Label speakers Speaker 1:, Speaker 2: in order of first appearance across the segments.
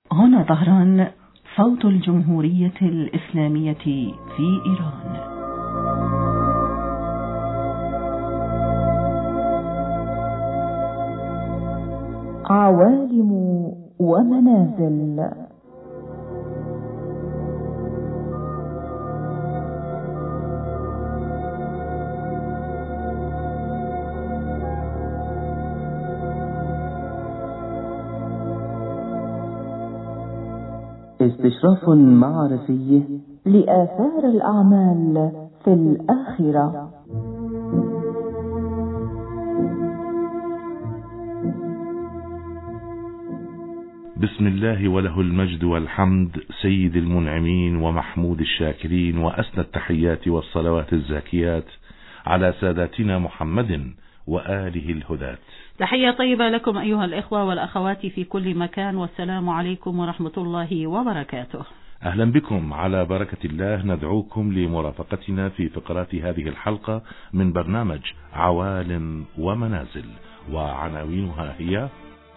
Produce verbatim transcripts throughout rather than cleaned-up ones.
Speaker 1: هنا طهران، صوت الجمهورية الإسلامية في إيران.
Speaker 2: عوالم ومنازل.
Speaker 3: استشراف معرفي
Speaker 2: لآثار الأعمال في الآخرة.
Speaker 4: بسم الله وله المجد والحمد، سيد المنعمين ومحمود الشاكرين، وأسنى التحيات والصلوات الزاكيات على ساداتنا محمد وآله الهداة.
Speaker 5: تحية طيبة لكم أيها الإخوة والأخوات في كل مكان، والسلام عليكم ورحمة الله وبركاته.
Speaker 4: أهلا بكم، على بركة الله ندعوكم لمرافقتنا في فقرات هذه الحلقة من برنامج عوالم ومنازل، وعناوينها هي: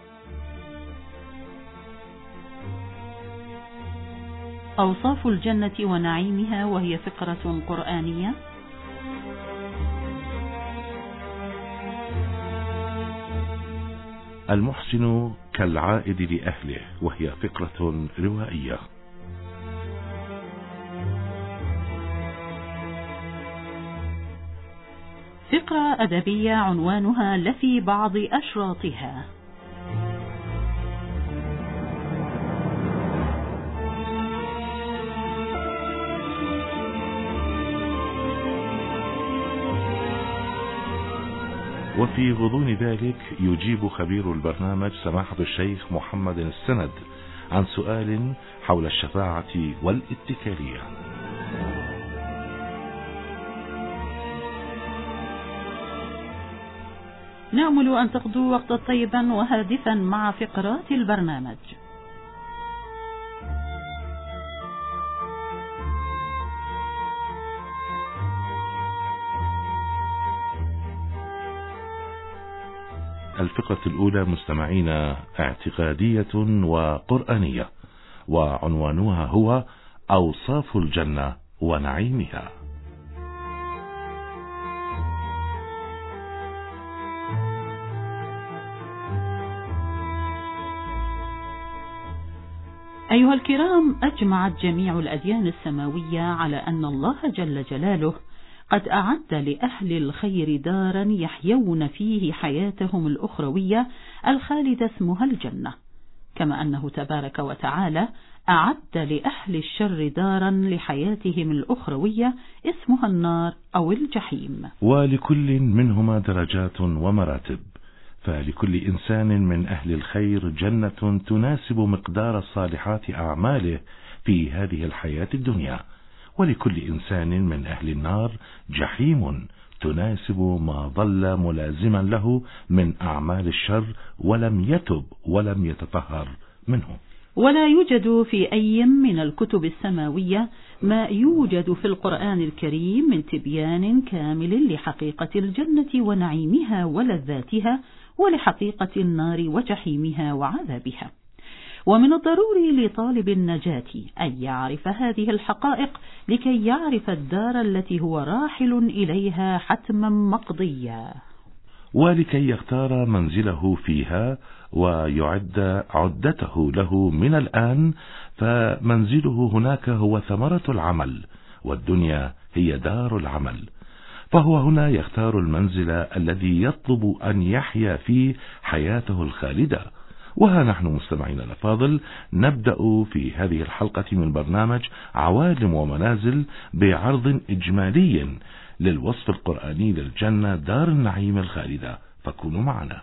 Speaker 5: أوصاف الجنة ونعيمها، وهي فقرة قرآنية.
Speaker 4: المحسن كالعائد لأهله، وهي فقرة روائية.
Speaker 5: فقرة أدبية عنوانها لفي بعض أشراطها.
Speaker 4: وفي غضون ذلك يجيب خبير البرنامج سماحة الشيخ محمد السند عن سؤال حول الشفاعة والاتكالية.
Speaker 5: نأمل أن تقضوا وقتا طيبا وهادفا مع فقرات البرنامج.
Speaker 4: الفقرة الأولى مستمعين اعتقادية وقرآنية، وعنوانها هو أوصاف الجنة ونعيمها.
Speaker 5: أيها الكرام، أجمعت جميع الأديان السماوية على أن الله جل جلاله قد أعد لأهل الخير دارا يحيون فيه حياتهم الأخروية الخالدة اسمها الجنة، كما أنه تبارك وتعالى أعد لأهل الشر دارا لحياتهم الأخروية اسمها النار أو الجحيم.
Speaker 4: ولكل منهما درجات ومراتب، فلكل إنسان من أهل الخير جنة تناسب مقدار صالحات أعماله في هذه الحياة الدنيا، ولكل إنسان من أهل النار جحيم تناسب ما ظل ملازما له من أعمال الشر ولم يتب ولم يتطهر منه.
Speaker 5: ولا يوجد في أي من الكتب السماوية ما يوجد في القرآن الكريم من تبيان كامل لحقيقة الجنة ونعيمها ولذاتها، ولحقيقة النار وجحيمها وعذابها. ومن الضروري لطالب النجاة أن يعرف هذه الحقائق لكي يعرف الدار التي هو راحل إليها حتما مقضيا،
Speaker 4: ولكي يختار منزله فيها ويعد عدته له من الآن، فمنزله هناك هو ثمرة العمل، والدنيا هي دار العمل، فهو هنا يختار المنزل الذي يطلب أن يحيا فيه حياته الخالدة. وها نحن مستمعين الأفاضل نبدأ في هذه الحلقة من برنامج عوالم ومنازل بعرض إجمالي للوصف القرآني للجنة دار النعيم الخالدة، فكونوا معنا.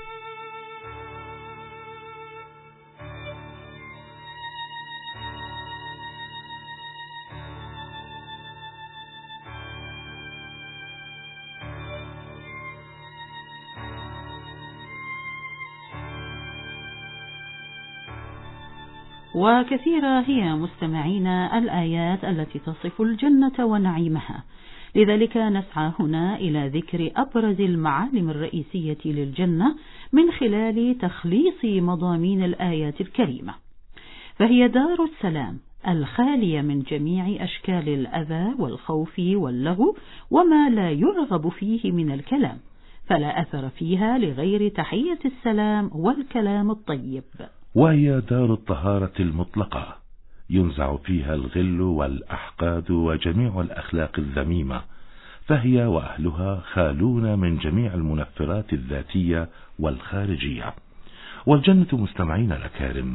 Speaker 5: وكثيرة هي مستمعينا الآيات التي تصف الجنة ونعيمها، لذلك نسعى هنا إلى ذكر أبرز المعالم الرئيسية للجنة من خلال تخليص مضامين الآيات الكريمة. فهي دار السلام الخالية من جميع أشكال الأذى والخوف واللغو وما لا يرغب فيه من الكلام، فلا أثر فيها لغير تحية السلام والكلام الطيب.
Speaker 4: وهي دار الطهارة المطلقة ينزع فيها الغل والأحقاد وجميع الأخلاق الذميمة، فهي وأهلها خالون من جميع المنفرات الذاتية والخارجية. والجنة مستمعين الأكارم،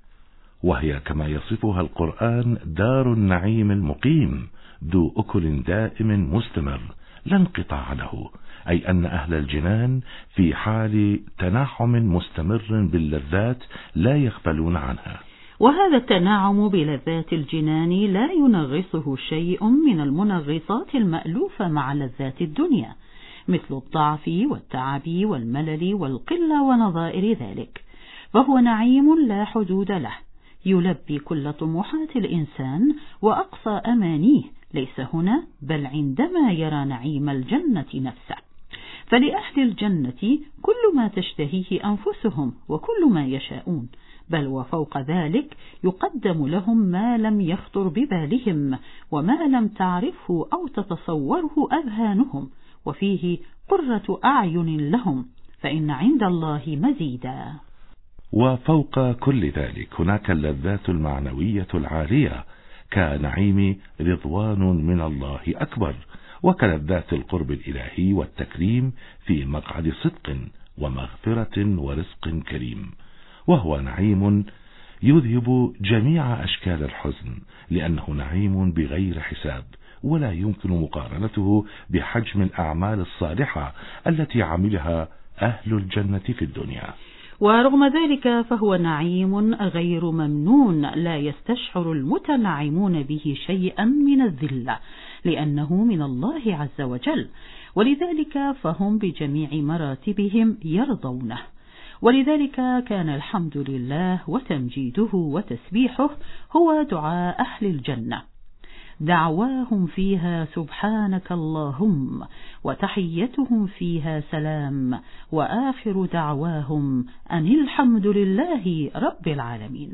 Speaker 4: وهي كما يصفها القرآن دار النعيم المقيم ذو أكل دائم مستمر لا انقطاع له، أي أن أهل الجنان في حال تنعم مستمر باللذات لا يغفلون عنها.
Speaker 5: وهذا التنعم بلذات الجنان لا ينغصه شيء من المنغصات المألوفة مع لذات الدنيا، مثل الضعف والتعب والملل والقلة ونظائر ذلك، فهو نعيم لا حدود له يلبي كل طموحات الإنسان وأقصى أمانيه، ليس هنا بل عندما يرى نعيم الجنة نفسه. فلأهل الجنة كل ما تشتهيه أنفسهم وكل ما يشاءون، بل وفوق ذلك يقدم لهم ما لم يخطر ببالهم وما لم تعرفه أو تتصوره أذهانهم، وفيه قرة أعين لهم، فإن عند الله مزيدا.
Speaker 4: وفوق كل ذلك هناك اللذات المعنوية العالية كنعيم رضوان من الله أكبر، وكلذات القرب الإلهي والتكريم في مقعد صدق ومغفرة ورزق كريم، وهو نعيم يذهب جميع أشكال الحزن، لأنه نعيم بغير حساب، ولا يمكن مقارنته بحجم الأعمال الصالحة التي عملها أهل الجنة في الدنيا.
Speaker 5: ورغم ذلك فهو نعيم غير ممنون لا يستشعر المتنعمون به شيئا من الذلة، لأنه من الله عز وجل، ولذلك فهم بجميع مراتبهم يرضونه. ولذلك كان الحمد لله وتمجيده وتسبيحه هو دعاء أهل الجنة، دعواهم فيها سبحانك اللهم، وتحيتهم فيها سلام، وآخر دعواهم أن الحمد لله رب العالمين.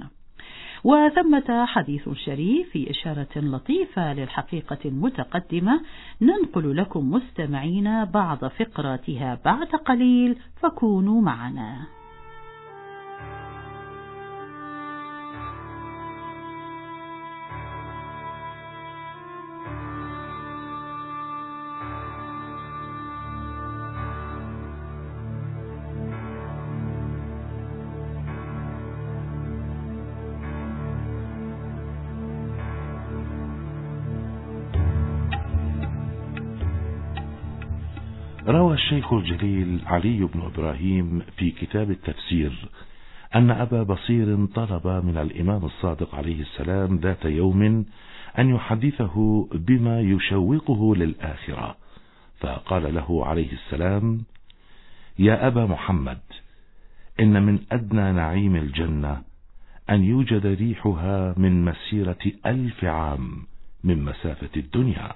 Speaker 5: وثمة حديث شريف في إشارة لطيفة للحقيقة المتقدمة ننقل لكم مستمعين بعض فقراتها بعد قليل، فكونوا معنا.
Speaker 4: روى الشيخ الجليل علي بن إبراهيم في كتاب التفسير أن أبا بصير طلب من الإمام الصادق عليه السلام ذات يوم أن يحدثه بما يشوقه للآخرة، فقال له عليه السلام: يا أبا محمد، إن من أدنى نعيم الجنة أن يوجد ريحها من مسيرة ألف عام من مسافة الدنيا،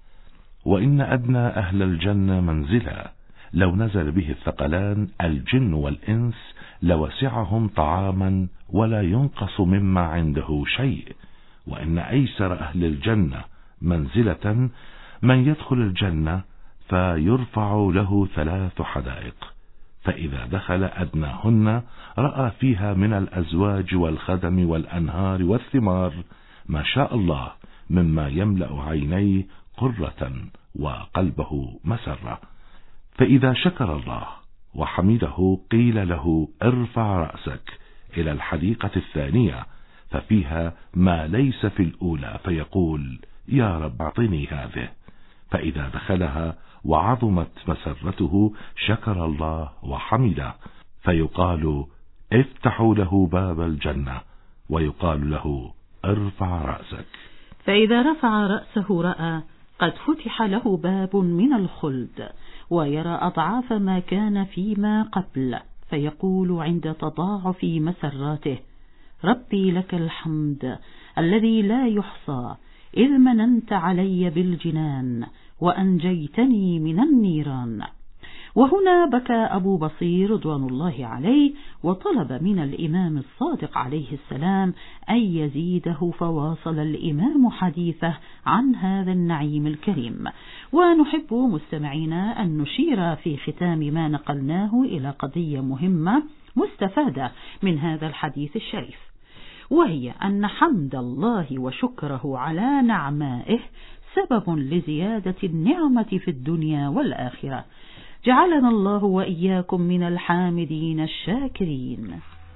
Speaker 4: وإن أدنى أهل الجنة منزلا لو نزل به الثقلان الجن والإنس لوسعهم طعاما ولا ينقص مما عنده شيء، وإن أيسر أهل الجنة منزلة من يدخل الجنة فيرفع له ثلاث حدائق، فإذا دخل أدناهن رأى فيها من الأزواج والخدم والأنهار والثمار ما شاء الله مما يملأ عينيه قرة وقلبه مسرة، فإذا شكر الله وحمده قيل له: ارفع رأسك إلى الحديقة الثانية ففيها ما ليس في الأولى، فيقول: يا رب أعطني هذه، فإذا دخلها وعظمت مسرته شكر الله وحمده، فيقال: افتحوا له باب الجنة، ويقال له: ارفع رأسك.
Speaker 5: فإذا رفع رأسه رأى قد فتح له باب من الخلد، ويرى أضعاف ما كان فيما قبل، فيقول عند تضاعف مسراته: ربي لك الحمد الذي لا يحصى، إذ مننت علي بالجنان وأنجيتني من النيران. وهنا بكى أبو بصير رضوان الله عليه وطلب من الإمام الصادق عليه السلام أن يزيده، فواصل الإمام حديثه عن هذا النعيم الكريم. ونحب مستمعينا أن نشير في ختام ما نقلناه إلى قضية مهمة مستفادة من هذا الحديث الشريف، وهي أن حمد الله وشكره على نعمائه سبب لزيادة النعمة في الدنيا والآخرة. جعلنا الله وإياكم من الحامدين الشاكرين.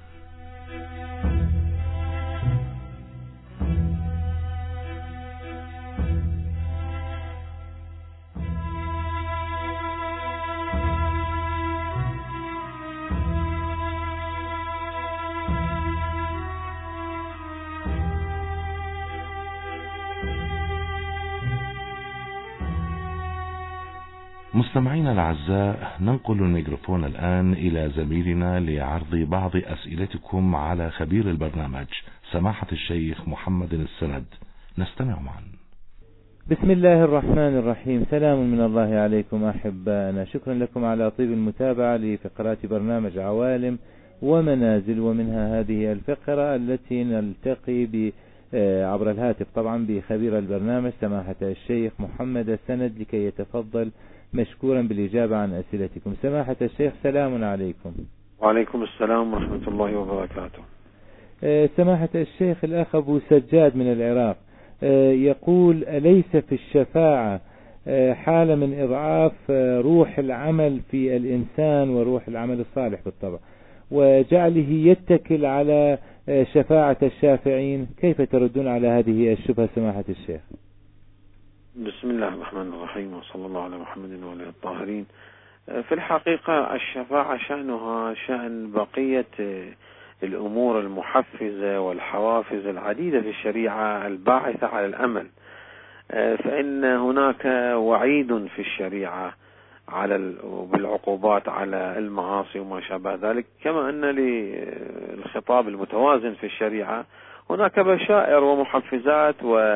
Speaker 4: مستمعينا الأعزاء، ننقل الميكروفون الآن إلى زميلنا لعرض بعض أسئلتكم على خبير البرنامج سماحة الشيخ محمد السند. نستمع معا.
Speaker 6: بسم الله الرحمن الرحيم. سلام من الله عليكم أحبائنا، شكرا لكم على طيب المتابعة لفقرات برنامج عوالم ومنازل، ومنها هذه الفقرة التي نلتقي ب عبر الهاتف طبعا بخبير البرنامج سماحة الشيخ محمد السند لكي يتفضل مشكورا بالإجابة عن أسئلتكم. سماحة الشيخ سلام عليكم.
Speaker 7: وعليكم السلام ورحمة الله وبركاته.
Speaker 6: سماحة الشيخ، الأخ أبو سجاد من العراق يقول: أليس في الشفاعة حالة من إضعاف روح العمل في الإنسان وروح العمل الصالح بالطبع، وجعله يتكل على شفاعة الشافعين؟ كيف تردون على هذه الشبهة سماحة الشيخ؟
Speaker 7: بسم الله الرحمن الرحيم، وصلى الله على محمد وعلى الطاهرين. في الحقيقة الشفاعة شأنها شأن بقية الأمور المحفزة والحوافز العديدة في الشريعة الباعثة على الأمل، فإن هناك وعيد في الشريعة على بالعقوبات على المعاصي وما شابه ذلك، كما أن للخطاب المتوازن في الشريعة هناك بشائر ومحفزات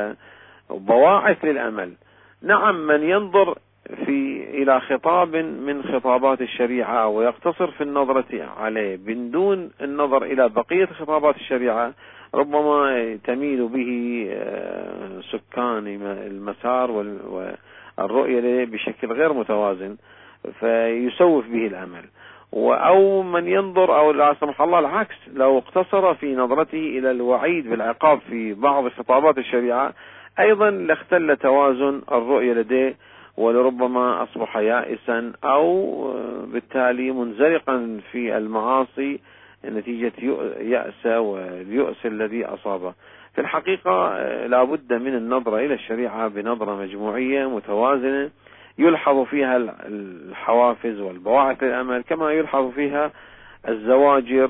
Speaker 7: وبواعث للأمل. نعم، من ينظر في إلى خطاب من خطابات الشريعة ويقتصر في النظرة عليه بدون النظر إلى بقية خطابات الشريعة، ربما تميل به سكان المسار والرؤية بشكل غير متوازن فيسوف به الأمل. أو من ينظر أو لا سمح الله العكس، لو اقتصر في نظرته إلى الوعيد بالعقاب في بعض خطابات الشريعة أيضا لاختل توازن الرؤية لديه، ولربما أصبح يائسا أو بالتالي منزلقا في المعاصي نتيجة يأس واليؤس الذي أصابه. في الحقيقة لا بد من النظرة إلى الشريعة بنظرة مجموعية متوازنة يلحظ فيها الحوافز والبواعث للأمل، كما يلحظ فيها الزواجر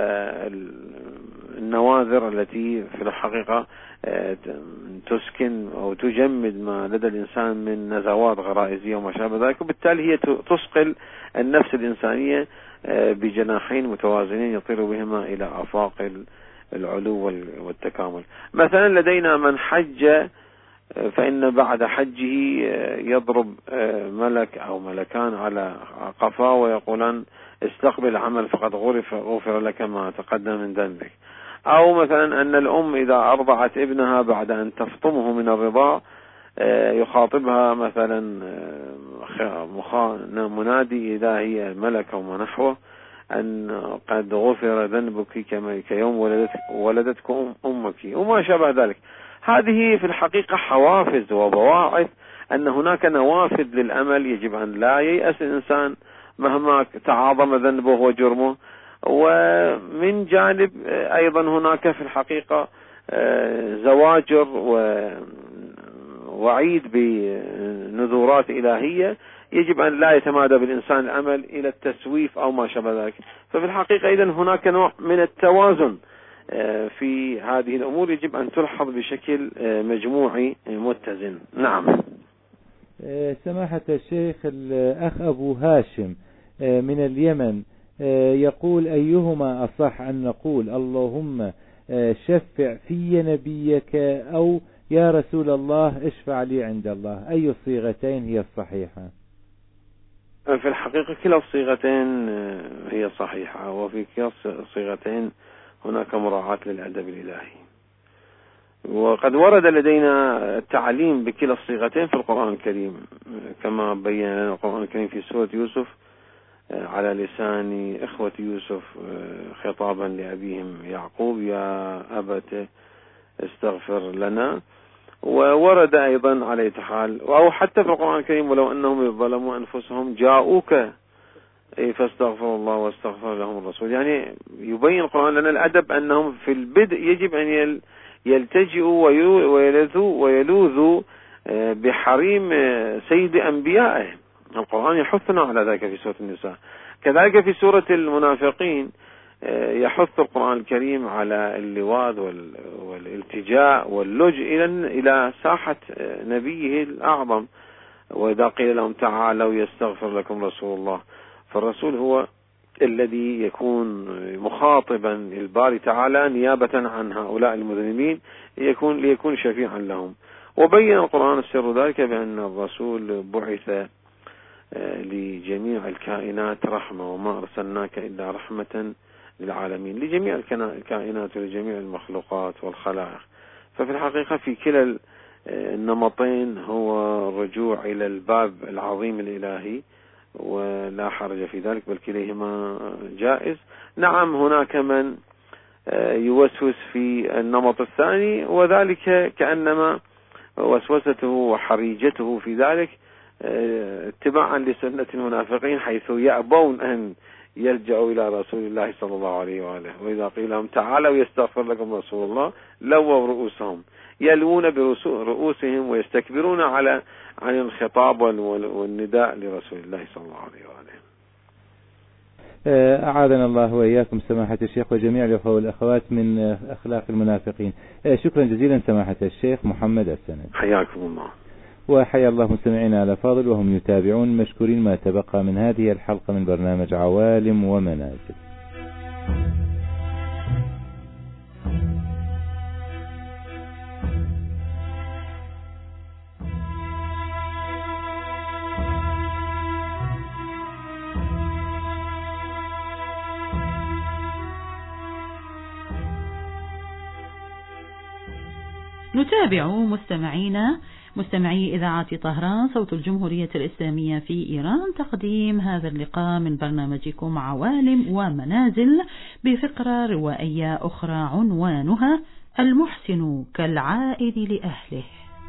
Speaker 7: والنواذر التي في الحقيقة تسكن أو تجمد ما لدى الإنسان من نزوات غرائزية وما شابه ذلك، وبالتالي هي تثقل النفس الإنسانية بجناحين متوازنين يطير بهما إلى آفاق العلو والتكامل. مثلا لدينا من حج فإن بعد حجه يضرب ملك أو ملكان على قفاه ويقولان: استقبل العمل فقد غفر, غفر لك ما تقدم من ذنبك. أو مثلا أن الأم إذا أرضعت ابنها بعد أن تفطمه من الرضاع يخاطبها مثلا منادي إذا هي ملك وما نحوه أن قد غفر ذنبك كما كيوم ولدتك, ولدتك أمك وما شابه ذلك. هذه في الحقيقة حوافز وبواعث أن هناك نوافذ للأمل يجب أن لا ييأس الإنسان مهما تعاظم ذنبه وجرمه. ومن جانب أيضا هناك في الحقيقة زواجر ووعيد بنذورات إلهية يجب أن لا يتمادى بالإنسان الأمل إلى التسويف أو ما شابه ذلك. ففي الحقيقة إذن هناك نوع من التوازن في هذه الأمور يجب أن تلحظ بشكل مجموعي متزن. نعم.
Speaker 6: سماحة الشيخ، الأخ أبو هاشم من اليمن يقول: أيهما أصح أن نقول اللهم شفع في نبيك أو يا رسول الله اشفع لي عند الله؟ أي الصيغتين هي الصحيحة؟
Speaker 7: في الحقيقة كلا الصيغتين هي صحيحة، وفي كلا الصيغتين هناك مراعاة للأدب الإلهي، وقد ورد لدينا التعليم بكلا الصيغتين في القرآن الكريم، كما بين لنا القرآن الكريم في سورة يوسف على لسان إخوة يوسف خطابا لأبيهم يعقوب: يا أبت استغفر لنا. وورد أيضا على أي حال، أو حتى في القرآن الكريم: ولو أنهم ظلموا أنفسهم جاءوك فاستغفروا الله واستغفر لهم الرسول. يعني يبين القرآن لنا الأدب أنهم في البدء يجب أن يلتجئوا ويلذوا ويلوذوا بحريم سيد أنبيائهم. القرآن يحثنا على ذلك في سورة النساء. كذلك في سورة المنافقين يحث القرآن الكريم على اللواذ والالتجاء واللجء إلى ساحة نبيه الأعظم: وإذا قيل لهم تعالوا يستغفر لكم رسول الله. فالرسول هو الذي يكون مخاطبا الباري تعالى نيابة عن هؤلاء المذنبين، يكون ليكون شفيعا لهم. وبين القرآن السر ذلك بأن الرسول بعث لجميع الكائنات رحمة: وما أرسلناك إلا رحمة للعالمين، لجميع الكائنات ولجميع المخلوقات والخلائق. ففي الحقيقة في كلا النمطين هو الرجوع إلى الباب العظيم الإلهي، ولا حرج في ذلك، بل كليهما جائز. نعم، هناك من يوسوس في النمط الثاني، وذلك كأنما وسوسته وحريجته في ذلك اتباعا لسنة المنافقين، حيث يأبون أن يلجأوا إلى رسول الله صلى الله عليه وآله. وإذا قيل لهم تعالوا يستغفر لكم رسول الله لووا رؤوسهم، يلوون برؤوسهم ويستكبرون على عن الخطاب والنداء لرسول الله صلى الله عليه وآله.
Speaker 6: أعاذنا الله وإياكم سماحة الشيخ وجميع الأخوة والأخوات من أخلاق المنافقين. شكرا جزيلا سماحة الشيخ محمد السند، حياكم الله. وحيا الله مستمعينا على فاضل وهم يتابعون مشكورين ما تبقى من هذه الحلقة من برنامج عوالم ومنازل.
Speaker 5: نتابع مستمعينا مستمعي إذاعة طهران صوت الجمهورية الإسلامية في إيران تقديم هذا اللقاء من برنامجكم عوالم ومنازل بفقرة روائية أخرى عنوانها المحسن كالعائد لأهله.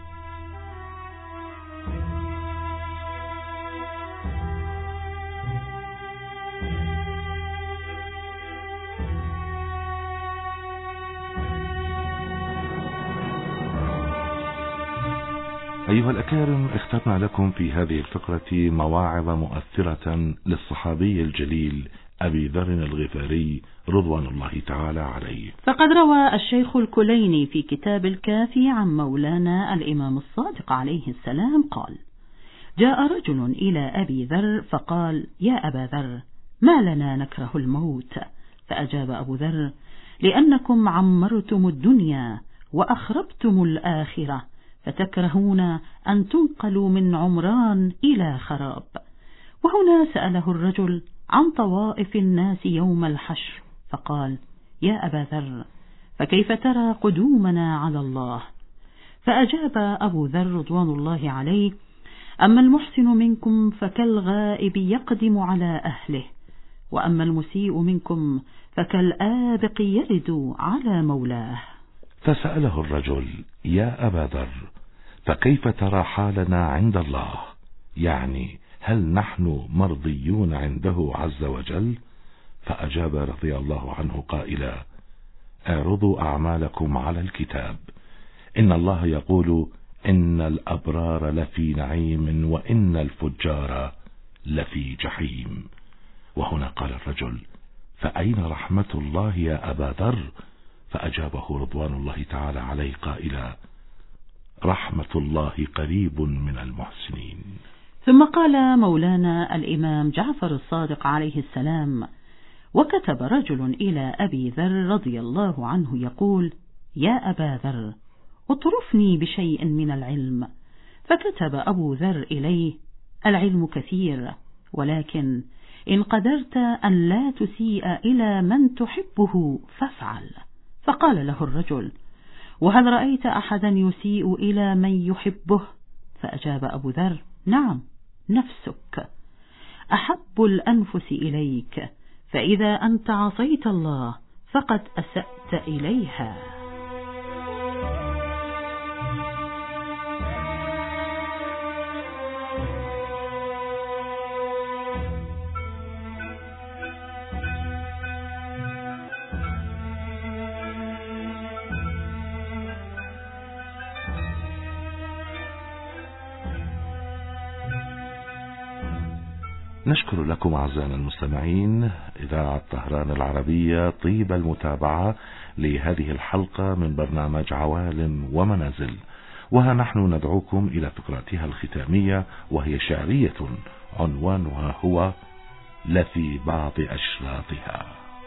Speaker 4: أيها الأكارم، اخترنا لكم في هذه الفقرة مواعظ مؤثرة للصحابي الجليل أبي ذر الغفاري رضوان الله تعالى عليه.
Speaker 5: فقد روى الشيخ الكليني في كتاب الكافي عن مولانا الإمام الصادق عليه السلام قال: جاء رجل إلى أبي ذر فقال: يا أبا ذر، ما لنا نكره الموت؟ فأجاب أبو ذر: لأنكم عمرتم الدنيا وأخربتم الآخرة، فتكرهون أن تنقلوا من عمران إلى خراب. وهنا سأله الرجل عن طوائف الناس يوم الحشر فقال: يا أبا ذر، فكيف ترى قدومنا على الله؟ فأجاب أبو ذر رضوان الله عليه: أما المحسن منكم فكالغائب يقدم على أهله، وأما المسيء منكم فكالآبق يرد على مولاه.
Speaker 4: فسأله الرجل: يا أبا ذر، فكيف ترى حالنا عند الله؟ يعني هل نحن مرضيون عنده عز وجل؟ فأجاب رضي الله عنه قائلا: اعرضوا أعمالكم على الكتاب، إن الله يقول: إن الأبرار لفي نعيم وإن الفجار لفي جحيم. وهنا قال الرجل: فأين رحمة الله يا أبا ذر؟ فأجابه رضوان الله تعالى عليه قائلا: رحمة الله قريب من المحسنين.
Speaker 5: ثم قال مولانا الإمام جعفر الصادق عليه السلام: وكتب رجل إلى أبي ذر رضي الله عنه يقول: يا أبا ذر، اطرفني بشيء من العلم. فكتب أبو ذر إليه: العلم كثير، ولكن إن قدرت أن لا تسيء إلى من تحبه فافعل. فقال له الرجل: وهل رأيت أحدا يسيء إلى من يحبه؟ فأجاب أبو ذر: نعم، نفسك أحب الأنفس إليك، فإذا أنت عصيت الله فقد أسأت إليها.
Speaker 4: نشكر لكم أعزائنا المستمعين إذاعة طهران العربية طيب المتابعة لهذه الحلقة من برنامج عوالم ومنازل، وها نحن ندعوكم إلى فقرتها الختامية، وهي شعرية عنوانها هو لفي بعض أشراطها.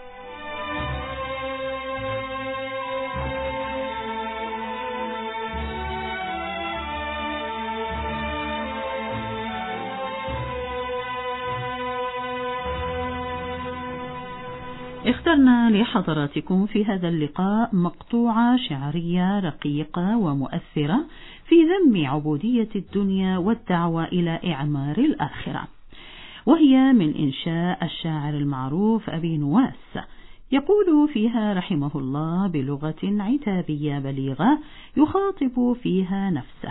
Speaker 5: اخترنا لحضراتكم في هذا اللقاء مقطوعة شعرية رقيقة ومؤثرة في ذم عبودية الدنيا والدعوة إلى إعمار الآخرة، وهي من إنشاء الشاعر المعروف أبي نواس. يقول فيها رحمه الله بلغة عتابية بليغة يخاطب فيها نفسه: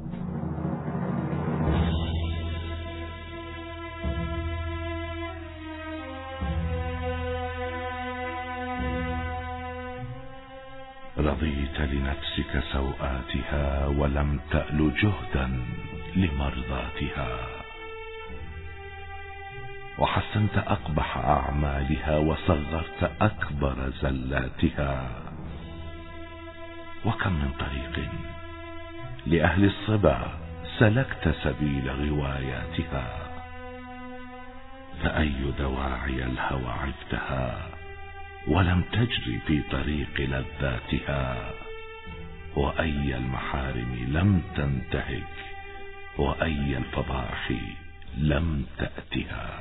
Speaker 4: رضيت لنفسك سوآتها ولم تأل جهدا لمرضاتها، وحسنت أقبح أعمالها وصغرت أكبر زلاتها. وكم من طريق لأهل الصبا سلكت سبيل غواياتها، فأي دواعي الهوى عفتها ولم تجري في طريق لذاتها، وأي المحارم لم تنتهك وأي الفضائح لم تأتها.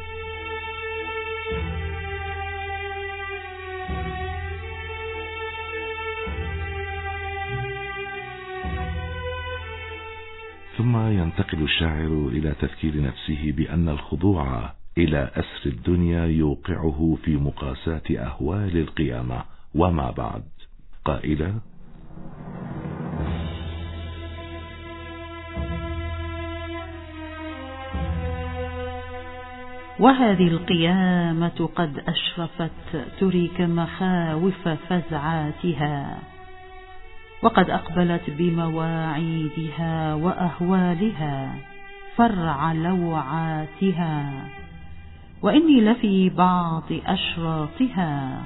Speaker 4: ثم ينتقل الشاعر إلى تذكير نفسه بأن الخضوع إلى أسر الدنيا يوقعه في مقاساة أهوال القيامة وما بعد، قائلا:
Speaker 5: وهذه القيامة قد أشرفت تريك مخاوف فزعاتها، وقد أقبلت بمواعيدها وأهوالها فرع لوعاتها، وإني لفي بعض أشراطها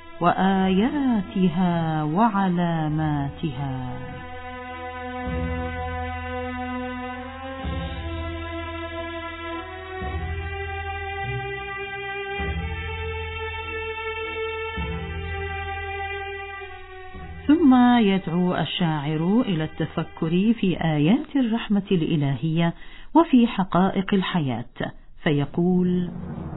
Speaker 5: وآياتها وعلاماتها. ثم يدعو الشاعر إلى التفكر في آيات الرحمة الإلهية وفي حقائق الحياة، فيقول: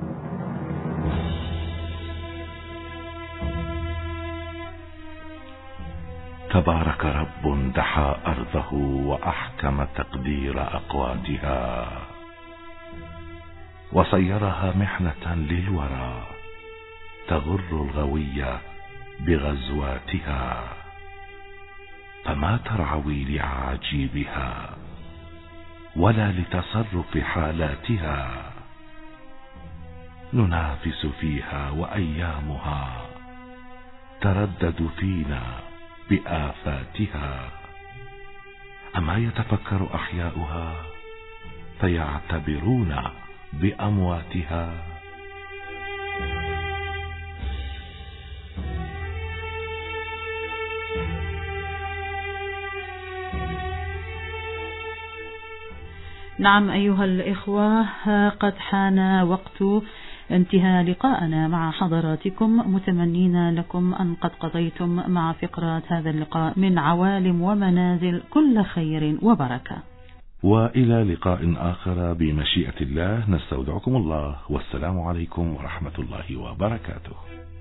Speaker 4: تبارك رب دحى أرضه وأحكم تقدير أقواتها، وصيرها محنة للورى تغر الغوية بغزواتها، فما ترعوي لعاجيبها ولا لتصرف حالاتها، ننافس فيها وأيامها تردد فينا بآفاتها، أما يتفكر أحياؤها فيعتبرون بأمواتها.
Speaker 5: نعم أيها الإخوة، قد حان وقت انتهى لقاءنا مع حضراتكم، متمنين لكم أن قد قضيتم مع فقرات هذا اللقاء من عوالم ومنازل كل خير وبركة.
Speaker 4: وإلى لقاء آخر بمشيئة الله، نستودعكم الله، والسلام عليكم ورحمة الله وبركاته.